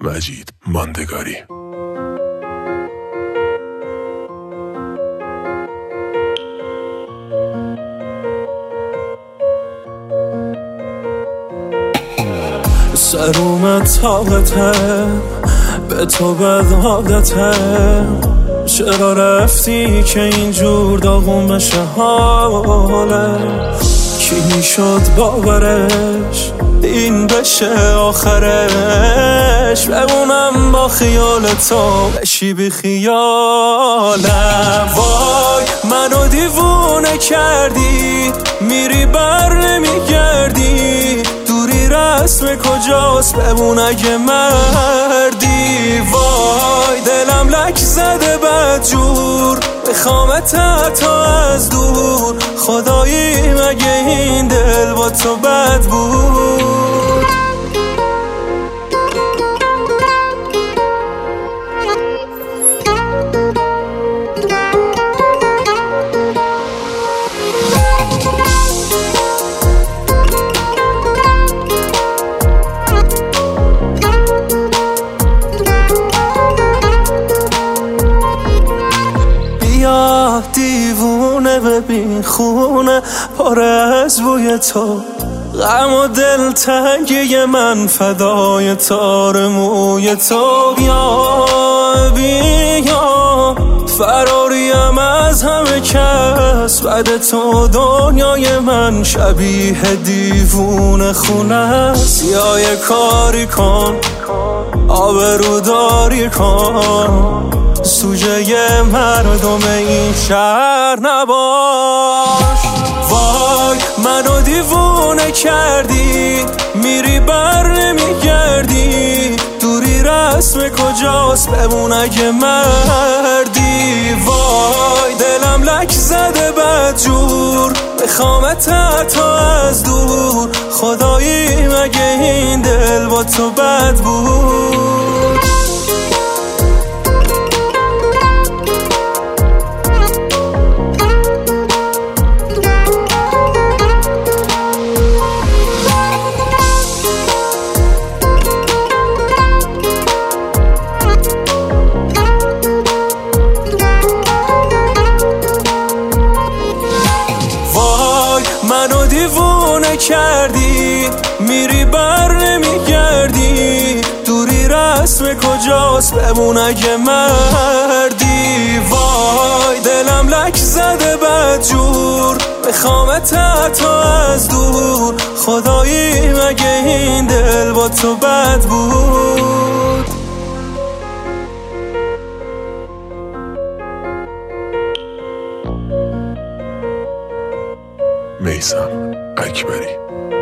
مجید ماندگاری. سروم طاقتم به تو بد عادتم، چرا رفتی که اینجور داغون بشه حالم؟ کی میشد باورش این بشه آخرش؟ بمونم با خیال تو بشی بی خیالم. وای منو دیوونه کردی، میری بر نمیگردی، دوری رسم کجاست بمون اگه مردی. وای دلم لک زده بدجور، بخوامت حتی از دور، خدایی مگه این دل با تو بد بود؟ دیوونه ببین خونه پاره از بوی تو، غم و دل تنگی من فدای تار موی تو. بیا فراریم از همه کس، بعد تو دنیای من شبیه دیوونه خونه است. یا یه کاری کن آبروداری کن، سوژه مردم این شهر نباش. وای منو دیوونه کردی، میری بر نمیگردی، دوری رسم کجاست بمون اگه مردی. وای دلم لک زده بدجور، بخوامت حتی از دور، خدایی مگه این دل با تو بد بود؟ منو دیوونه کردی، میری بر نمیگردی، دوری رسم کجاست بمون اگه مردی. وای دلم لک زده بدجور، بخوامت حتی از دور، خدایی مگه این دل با تو بد بود؟ میثم اکبری.